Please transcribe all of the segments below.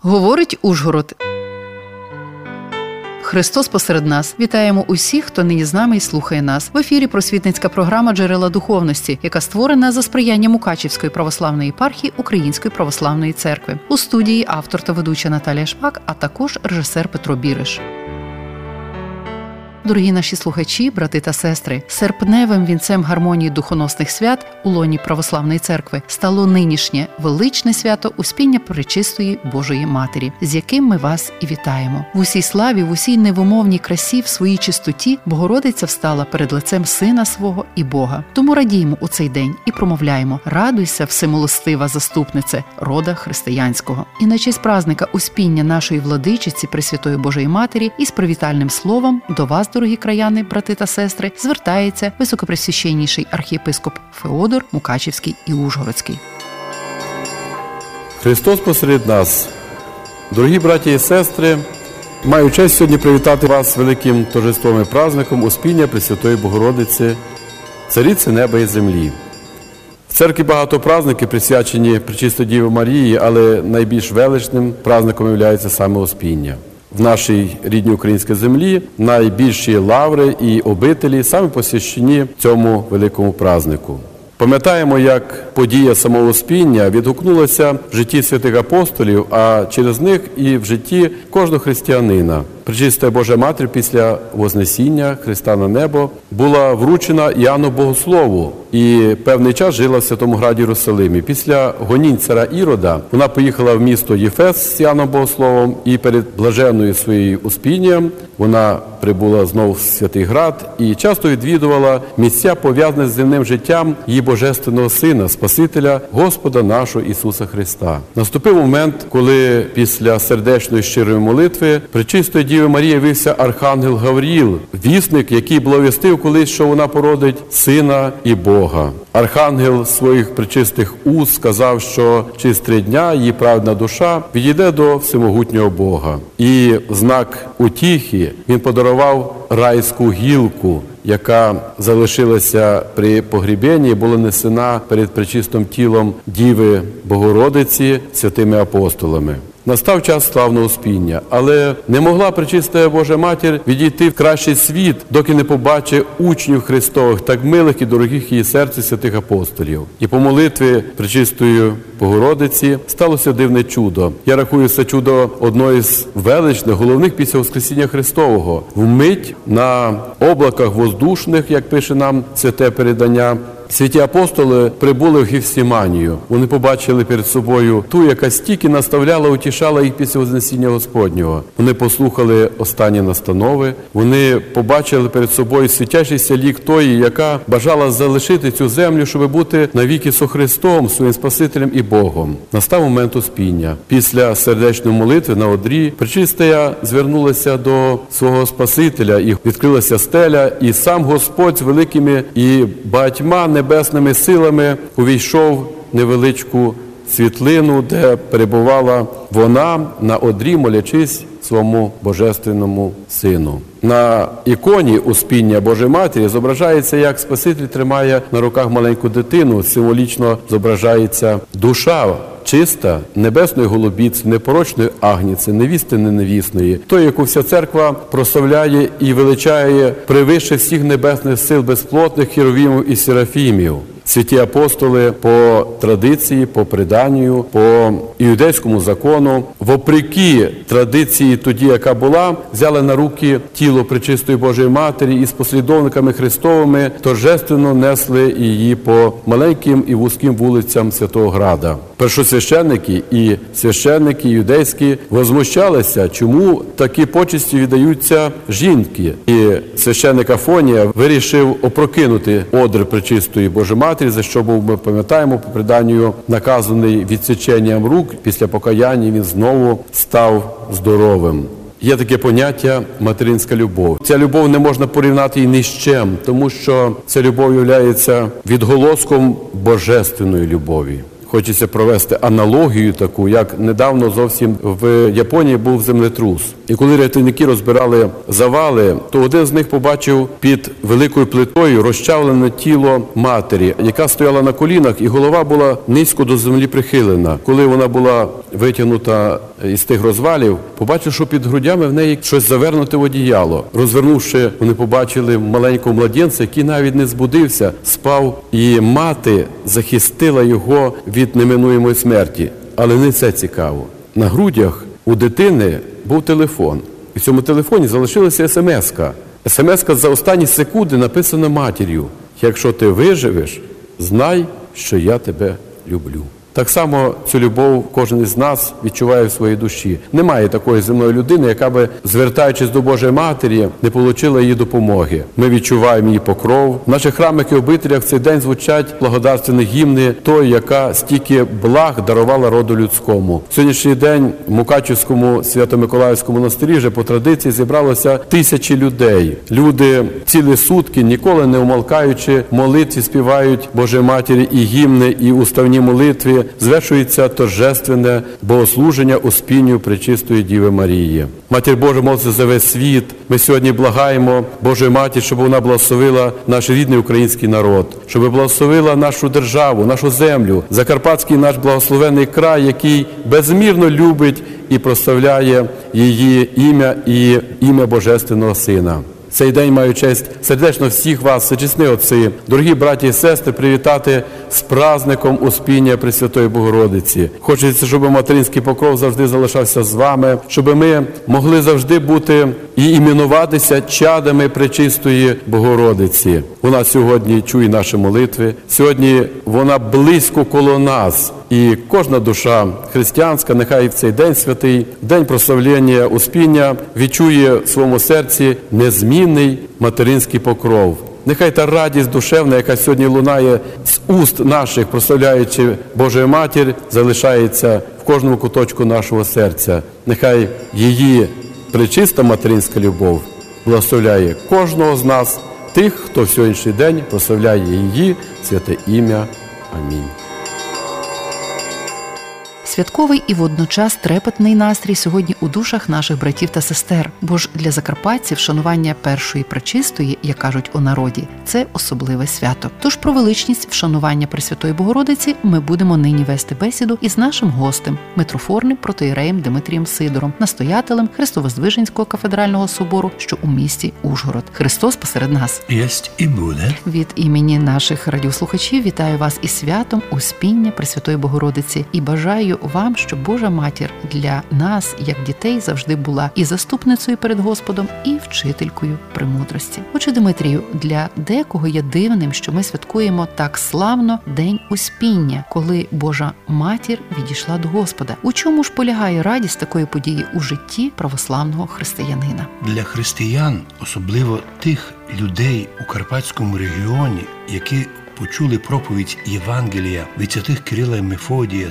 Говорить Ужгород. Христос посеред нас. Вітаємо усіх, хто нині з нами і слухає нас. В ефірі просвітницька програма «Джерела духовності», яка створена за сприяння Мукачівської православної єпархії Української православної церкви. У студії автор та ведуча Наталія Шпак, а також режисер Петро Біриш. Дорогі наші слухачі, брати та сестри, серпневим вінцем гармонії духоносних свят у лоні Православної церкви стало нинішнє величне свято Успіння Пречистої Божої Матері, з яким ми вас і вітаємо. В усій славі, в усій невимовній красі, в своїй чистоті Богородиця встала перед лицем Сина свого і Бога. Тому радіймо у цей день і промовляємо: «Радуйся, всемилостива заступнице рода християнського». І на честь празника Успіння нашої владичиці Пресвятої Божої Матері із привітальним словом до вас, дорогі краяни, брати та сестри, звертається високопресвященніший архієпископ Феодор Мукачівський і Ужгородський. Христос посеред нас. Дорогі браті і сестри, маю честь сьогодні привітати вас великим торжеством і праздником Успіння Пресвятої Богородиці, Цариці неба і землі. В церкві багато праздників присвячені Пречистій Діві Марії, але найбільш величним праздником є саме Успіння. В нашій рідній українській землі найбільші лаври і обителі саме посвящені цьому великому празднику. Пам'ятаємо, як подія самого Успіння відгукнулася в житті святих апостолів, а через них і в житті кожного християнина. Пречиста Божа Матір після Вознесіння Христа на небо була вручена Іоанну Богослову і певний час жила в Святому Граді Єрусалимі. Після гонінь царя Ірода вона поїхала в місто Єфес з Іоанном Богословом і перед блаженною своєю Успінням вона прибула знову в Святий Град і часто відвідувала місця, пов'язані з земним життям її Божественного Сина, Спасителя, Господа нашого Ісуса Христа. Наступив момент, коли після сердечної щирої молитви Пречистої Діви Марії явився архангел Гавриїл, вісник, який благовістив колись, що вона породить Сина і Бога. Архангел своїх пречистих уст сказав, що через 3 дня її праведна душа відійде до всемогутнього Бога. І в знак утіхи він подарував райську гілку, яка залишилася при погребенні і була несена перед пречистим тілом Діви Богородиці святими апостолами. Настав час славного Успіння, але не могла Пречиста Божа Матір відійти в кращий світ, доки не побачить учнів Христових, так милих і дорогих її серцю святих апостолів. І по молитві Пречистої Богородиці сталося дивне чудо. Я рахую це чудо одною з величних, головних після Воскресіння Христового. Вмить на облаках воздушних, як пише нам святе передання, святі апостоли прибули в Гефсиманію. Вони побачили перед собою ту, яка стільки наставляла, утішала їх після Вознесіння Господнього. Вони послухали останні настанови. Вони побачили перед собою святящийся лік тої, яка бажала залишити цю землю, щоб бути навіки со Христом, своїм Спасителем і Богом. Настав момент Успіння. Після сердечної молитви на одрі Пречистая звернулася до свого Спасителя, і відкрилася стеля, і сам Господь з великими і багатьма небесними силами увійшов в невеличку світлину, де перебувала вона на одрі, молячись своєму Божественному Сину. На іконі Успіння Божої Матері зображається, як Спаситель тримає на руках маленьку дитину, символічно зображається душа чиста, небесної голубіці, непорочної агніці, невісти неневісної, той, яку вся церква прославляє і величає превище всіх небесних сил безплотних херовімів і серафімів. Святі апостоли по традиції, по преданню, по іудейському закону, вопреки традиції тоді, яка була, взяли на руки тіло Пречистої Божої Матері і з послідовниками Христовими торжественно несли її по маленьким і вузьким вулицям Святого Града. Першосвященники і священники юдейські возмущалися, чому такі почесті віддаються жінки. І священник Афонія вирішив опрокинути одр Пречистої Божої Матері, за що був, ми пам'ятаємо, по преданню наказаний відсіченням рук. Після покаяння він знову став здоровим. Є таке поняття материнська любов. Ця любов не можна порівняти і ні з чим, тому що ця любов є відголоском божественної любові. Хочеться провести аналогію таку, як недавно зовсім в Японії був землетрус. І коли рятівники розбирали завали, то один з них побачив під великою плитою розчавлене тіло матері, яка стояла на колінах, і голова була низько до землі прихилена. Коли вона була витягнута із тих розвалів, побачив, що під грудями в неї щось завернуте в одіяло. Розвернувши, вони побачили маленького младенця, який навіть не збудився, спав, і мати захистила його від неминуємої смерті. Але не це цікаво. На грудях у дитини був телефон. І в цьому телефоні залишилася смс-ка. Смс-ка за останні секунди написана матір'ю: «Якщо ти виживеш, знай, що я тебе люблю». Так само цю любов кожен із нас відчуває в своїй душі. Немає такої земної людини, яка би, звертаючись до Божої Матері, не отримала її допомоги. Ми відчуваємо її покров. В наших храмах і обителях в цей день звучать благодарственні гімни тої, яка стільки благ дарувала роду людському. В сьогоднішній день в Мукачівському Свято-Миколаївському монастирі вже по традиції зібралося тисячі людей. Люди цілі сутки, ніколи не умолкаючи, в молитві співають Божій Матері і гімни, і уставні молитви. Звершується торжественне богослуження Успінню Пречистої Діви Марії. Матір Божа молиться за весь світ. Ми сьогодні благаємо Божої Матір, щоб вона благословила наш рідний український народ, щоб благословила нашу державу, нашу землю, Закарпатський наш благословенний край, який безмірно любить і прославляє її ім'я і ім'я Божественного Сина. Цей день маю честь сердечно всіх вас, всечесні отці, дорогі браті і сестри, привітати з праздником Успіння Пресвятої Богородиці. Хочеться, щоб материнський покров завжди залишався з вами, щоб ми могли завжди бути і іменуватися чадами Пречистої Богородиці. Вона сьогодні чує наші молитви, сьогодні вона близько коло нас. І кожна душа християнська, нехай в цей день святий, день прославлення Успіння, відчує в своєму серці незмінний материнський покров. Нехай та радість душевна, яка сьогодні лунає з уст наших, прославляючи Божою Матір, залишається в кожному куточку нашого серця. Нехай її пречиста материнська любов благословляє кожного з нас, тих, хто в сьогоднішній день прославляє її святе ім'я. Амінь. Святковий і водночас трепетний настрій сьогодні у душах наших братів та сестер, бо ж для закарпатців шанування першої пречистої, як кажуть у народі, це особливе свято. Тож про величність вшанування Пресвятої Богородиці ми будемо нині вести бесіду із нашим гостем, митрофорним протоієреєм Димитрієм Сидором, настоятелем Христовоздвиженського кафедрального собору, що у місті Ужгород. Христос посеред нас. Єсть і буде. Від імені наших радіослухачів вітаю вас із святом Успіння Пресвятої Богородиці і бажаю вам, щоб Божа Матір для нас, як дітей, завжди була і заступницею перед Господом, і вчителькою премудрості. Отже, Димитрію, для декого є дивним, що ми святкуємо так славно День Успіння, коли Божа Матір відійшла до Господа. У чому ж полягає радість такої події у житті православного християнина? Для християн, особливо тих людей у Карпатському регіоні, які почули проповідь Євангелія від святих Кирила і Мефодія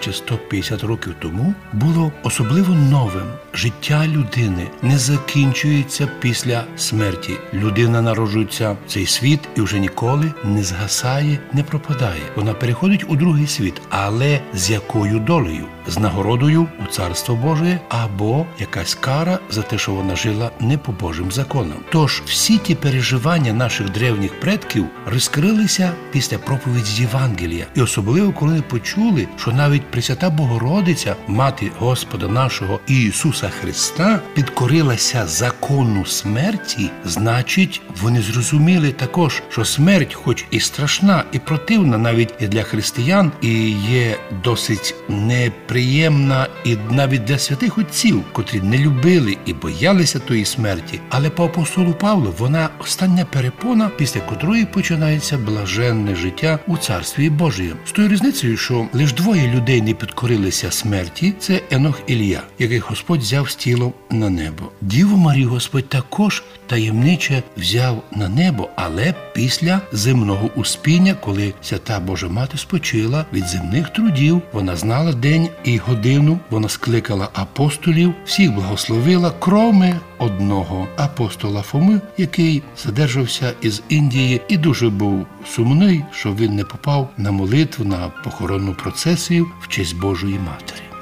1150 років тому, було особливо новим. Життя людини не закінчується після смерті. Людина народжується в цей світ і вже ніколи не згасає, не пропадає. Вона переходить у другий світ, але з якою долею? З нагородою у Царство Боже або якась кара за те, що вона жила не по Божим законам. Тож всі ті переживання наших древніх предків розкрилися після проповіді Євангелія. І особливо, коли почули, що навіть Пресвята Богородиця, мати Господа нашого Ісуса Христа, підкорилася закону смерті, значить, вони зрозуміли також, що смерть, хоч і страшна, і противна навіть і для християн, і є досить неприємна і навіть для святих отців, котрі не любили і боялися тої смерті. Але по апостолу Павлу вона остання перепона, після котрої починається блаженне життя у Царстві Божієм. З тою різницею, що лише двоє людей не підкорилися смерті, це Енох і Ілля, яких Господь взяв з тілом на небо. Діву Марію Господь також таємниче взяв на небо, але після земного успіння, коли свята Божа Мати спочила від земних трудів, вона знала день і годину, вона скликала апостолів, всіх благословила, кроме одного апостола Фоми, який задержався із Індії і дуже був сумний, що він не попав на молитву, на похоронну процесію в честь Божої Матері.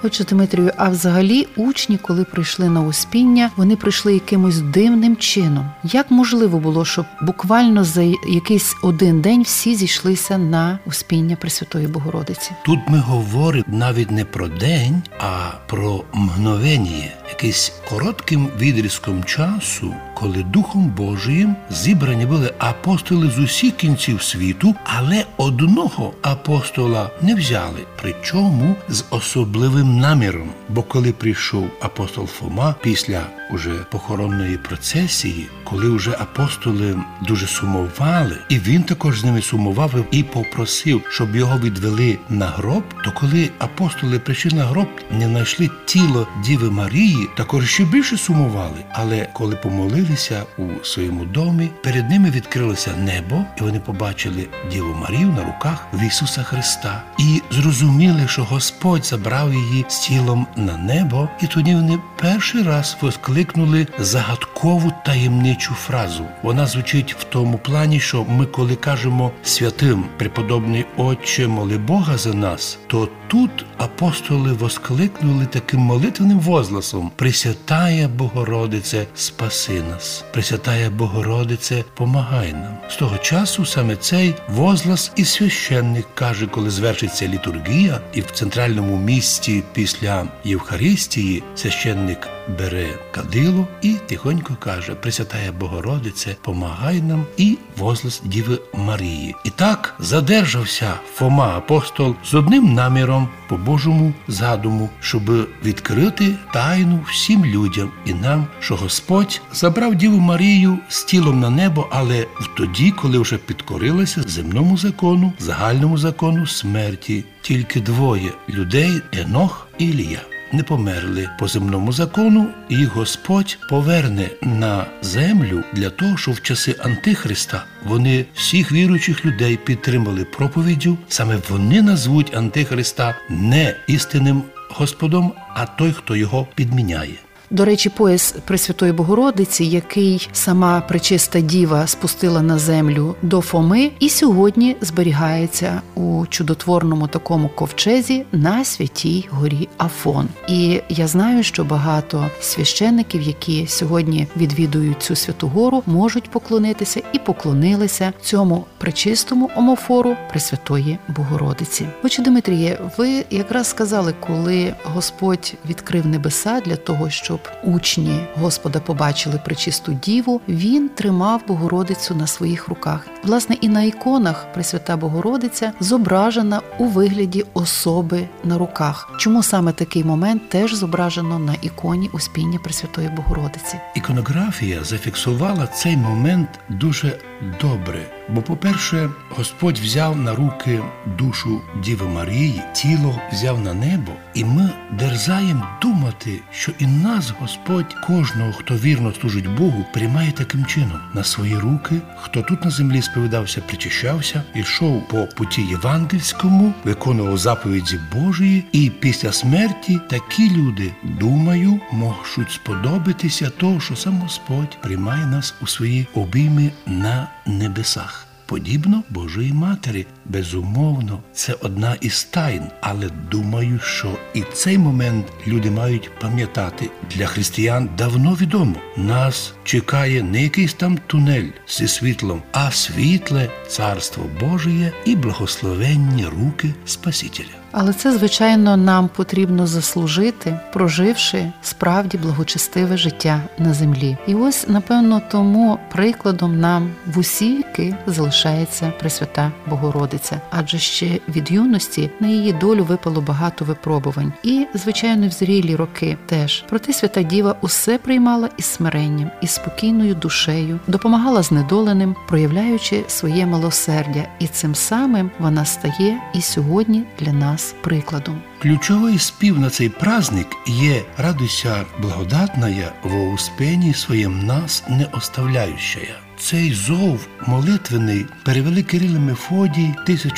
Отже, Дмитрію, а взагалі учні, коли прийшли на Успіння, вони прийшли якимось дивним чином. Як можливо було, щоб буквально за якийсь один день всі зійшлися на Успіння Пресвятої Богородиці? Тут ми говоримо навіть не про день, а про мгновення, якийсь коротким відрізком часу, коли Духом Божиїм зібрані були апостоли з усіх кінців світу, але одного апостола не взяли, причому з особливим наміром. Бо коли прийшов апостол Фома після уже похоронної процесії, коли вже апостоли дуже сумували, і він також з ними сумував і попросив, щоб його відвели на гроб, то коли апостоли прийшли на гроб, не знайшли тіло Діви Марії, також ще більше сумували. Але коли помолилися у своєму домі, перед ними відкрилося небо, і вони побачили Діву Марію на руках в Ісуса Христа. І зрозуміли, що Господь забрав її з тілом на небо, і тоді вони перший раз воскликнули загадкову таємничу фразу. Вона звучить в тому плані, що ми коли кажемо святим преподобний Отче, моли Бога за нас, то тут апостоли воскликнули таким молитвенним возгласом: Пресвятая Богородице, спаси нас! Пресвятая Богородице, помагай нам! З того часу саме цей возглас і священник каже, коли звершиться літургія, і в центральному місці після Євхаристії священник бере кадило і тихонько каже: Пресвятая Богородице, помагай нам, і возглас Діви Марії. І так задержався Фома апостол з одним наміром по Божому задуму, щоб відкрити тайну всім людям і нам, що Господь забрав Діву Марію з тілом на небо, але тоді, коли вже підкорилася земному закону, загальному закону смерті. Тільки двоє людей, Енох і Ілія, не померли по земному закону, і їх Господь поверне на землю для того, щоб в часи Антихриста вони всіх віруючих людей підтримали проповіддю. Саме вони назвуть Антихриста не істинним Господом, а той, хто його підміняє. До речі, пояс Пресвятої Богородиці, який сама Пречиста Діва спустила на землю до Фоми, і сьогодні зберігається у чудотворному такому ковчезі на Святій горі Афон. І я знаю, що багато священиків, які сьогодні відвідують цю святу гору, можуть поклонитися і поклонилися цьому пречистому омофору Пресвятої Богородиці. Отче Дмитріє, ви якраз сказали, коли Господь відкрив небеса для того, щоб учні Господа побачили пречисту Діву, він тримав Богородицю на своїх руках. Власне, і на іконах Пресвята Богородиця зображена у вигляді особи на руках. Чому саме такий момент теж зображено на іконі Успіння Пресвятої Богородиці? Іконографія зафіксувала цей момент дуже добре. Бо, по-перше, Господь взяв на руки душу Діви Марії, тіло взяв на небо, і ми дерзаємо думати, що і нас Господь, кожного, хто вірно служить Богу, приймає таким чином на свої руки. Хто тут на землі сповідався, причащався, йшов по путі євангельському, виконував заповіді Божої, і після смерті такі люди, думаю, можуть сподобатися того, що сам Господь приймає нас у свої обійми на небесах. Подібно Божої Матері. Безумовно, це одна із тайн, але думаю, що і цей момент люди мають пам'ятати. Для християн давно відомо. Нас чекає не якийсь там тунель зі світлом, а світле Царство Божє і благословенні руки Спасителя. Але це, звичайно, нам потрібно заслужити, проживши справді благочестиве життя на землі. І ось, напевно, тому прикладом нам в усі віки залишається Пресвята Богородиця. Адже ще від юності на її долю випало багато випробувань. І, звичайно, в зрілі роки теж. Проте Свята Діва усе приймала із смиренням, із спокійною душею, допомагала знедоленим, проявляючи своє милосердя. І цим самим вона стає і сьогодні для нас прикладом. Ключовий спів на цей праздник є «Радуйся, благодатная, во Успении своем нас не оставляющая». Цей зов молитвений перевели Кирил і Мефодій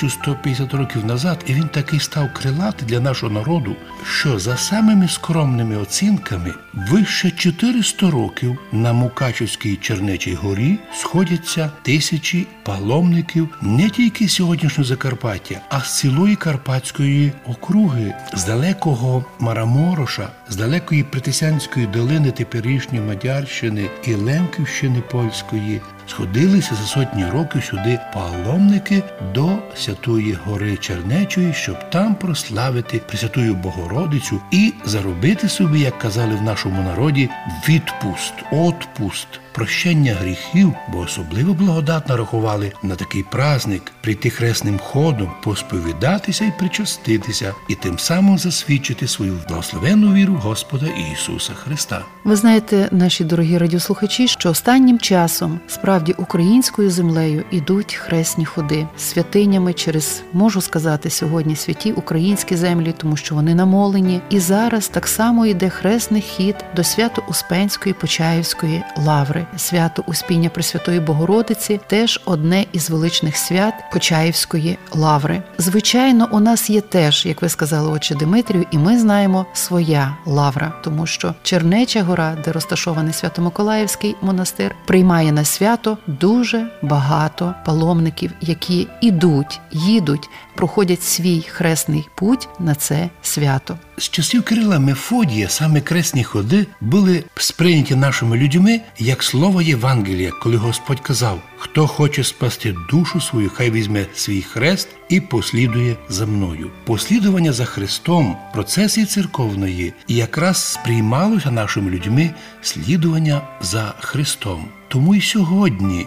1150 років назад, і він такий став крилатий для нашого народу, що за самими скромними оцінками вище 400 років на Мукачівській Чернечій горі сходяться тисячі паломників не тільки з сьогоднішнього Закарпаття, а з цілої Карпатської округи, люди з далекого Марамороша, з далекої Притисянської долини теперішньої Мадярщини і Лемківщини польської сходилися за сотні років сюди паломники до Святої Гори Чернечої, щоб там прославити Пресвятую Богородицю і заробити собі, як казали в нашому народі, відпуст, отпуст, прощення гріхів, бо особливо благодатно рахували на такий праздник прийти хресним ходом, посповідатися і причаститися, і тим самим засвідчити свою благословенну віру Господа Ісуса Христа. Ви знаєте, наші дорогі радіослухачі, що останнім часом справді українською землею ідуть хресні ходи святинями через, можу сказати, сьогодні святі українські землі, тому що вони намолені. І зараз так само йде хресний хід до Свято-Успенської Почаївської лаври. Свято Успіння Пресвятої Богородиці теж одне із величних свят Почаївської лаври. Звичайно, у нас є теж, як ви сказали, отче Димитрію, і ми знаємо своя лавра, тому що Чернеча гора, де розташований Свято-Миколаївський монастир, приймає на свято дуже багато паломників, які їдуть, проходять свій хресний путь на це свято. З часів Кирила Мефодія саме кресні ходи були сприйняті нашими людьми як слово Євангелія, коли Господь казав: «Хто хоче спасти душу свою, хай візьме свій хрест і послідує за мною». Послідування за Христом – процесії церковної, і якраз сприймалося нашими людьми слідування за Христом. Тому й сьогодні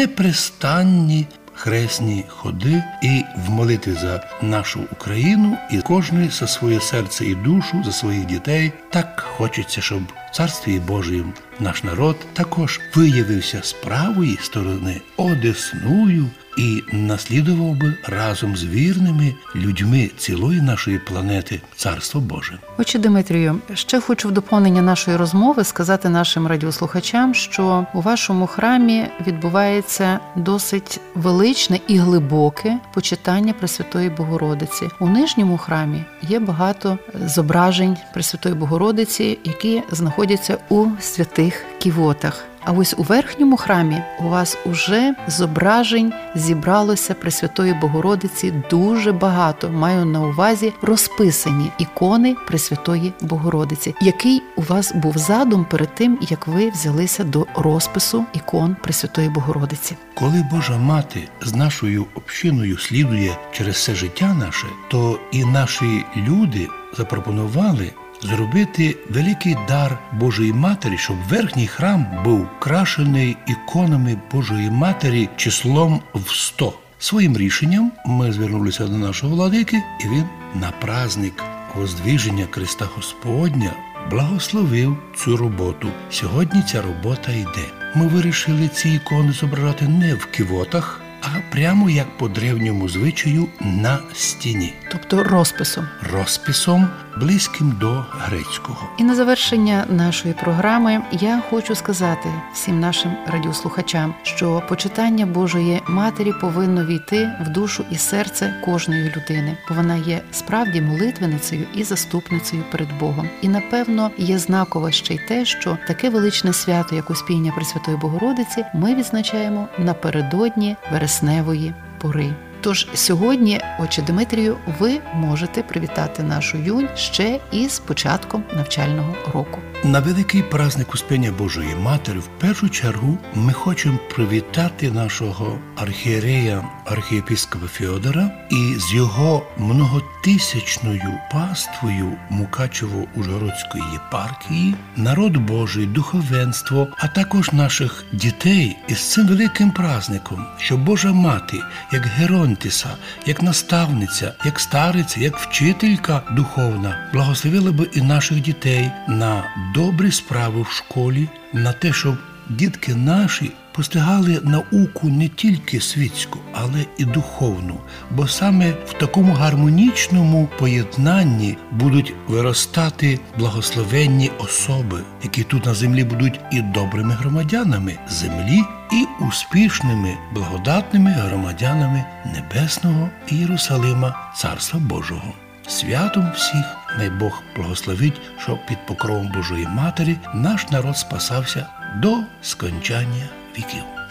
непрестанні хресні ходи і в молитві за нашу Україну, і кожний за своє серце і душу, за своїх дітей. Так хочеться, щоб в Царстві Божієм наш народ також виявився з правої сторони одесною і наслідував би разом з вірними людьми цілої нашої планети Царство Боже. Отче Димитрію, ще хочу в доповнення нашої розмови сказати нашим радіослухачам, що у вашому храмі відбувається досить величне і глибоке почитання Пресвятої Богородиці. У нижньому храмі є багато зображень Пресвятої Богородиці, які знаходяться у святих ківотах. А ось у верхньому храмі у вас уже зображень зібралося Пресвятої Богородиці дуже багато. Маю на увазі розписані ікони Пресвятої Богородиці. Який у вас був задум перед тим, як ви взялися до розпису ікон Пресвятої Богородиці? Коли Божа Мати з нашою общиною слідує через все життя наше, то і наші люди запропонували зробити великий дар Божої Матері, щоб верхній храм був крашений іконами Божої Матері числом в 100. Своїм рішенням ми звернулися до нашого владики, і він на праздник Воздвиження Христа Господня благословив цю роботу. Сьогодні ця робота йде. Ми вирішили ці ікони зображати не в ківотах, а прямо як по древньому звичаю на стіні. Тобто розписом. Розписом, близьким до грецького. І на завершення нашої програми я хочу сказати всім нашим радіослухачам, що почитання Божої Матері повинно війти в душу і серце кожної людини, бо вона є справді молитвеницею і заступницею перед Богом. І, напевно, є знаково ще й те, що таке величне свято, як Успіння Пресвятої Богородиці, ми відзначаємо напередодні вересневої пори. Тож сьогодні, отче Димитрію, ви можете привітати нашу юнь ще із початком навчального року. На великий праздник Успіння Божої Матері в першу чергу ми хочемо привітати нашого архієрея, архієпископа Феодора і з його многотисячною паствою Мукачево-Ужгородської єпархії, народ Божий, духовенство, а також наших дітей із цим великим праздником, що Божа Мати, як Геронтиса, як наставниця, як стариця, як вчителька духовна, благословила би і наших дітей на добрі справи в школі, на те, щоб дітки наші постигали науку не тільки світську, але і духовну, бо саме в такому гармонічному поєднанні будуть виростати благословенні особи, які тут на землі будуть і добрими громадянами землі, і успішними, благодатними громадянами Небесного Єрусалима, Царства Божого. Святом всіх най Бог благословить, щоб під покровом Божої Матері наш народ спасався до скончання віків.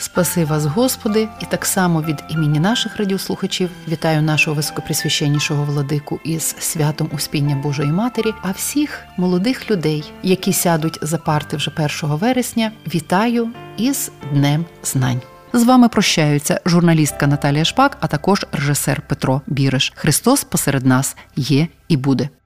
Спаси вас, Господи, і так само від імені наших радіослухачів вітаю нашого високопресвященнішого владику із святом Успіння Божої Матері, а всіх молодих людей, які сядуть за парти вже 1 вересня, вітаю із Днем Знань. З вами прощаються журналістка Наталія Шпак, а також режисер Петро Біриш. Христос посеред нас є і буде.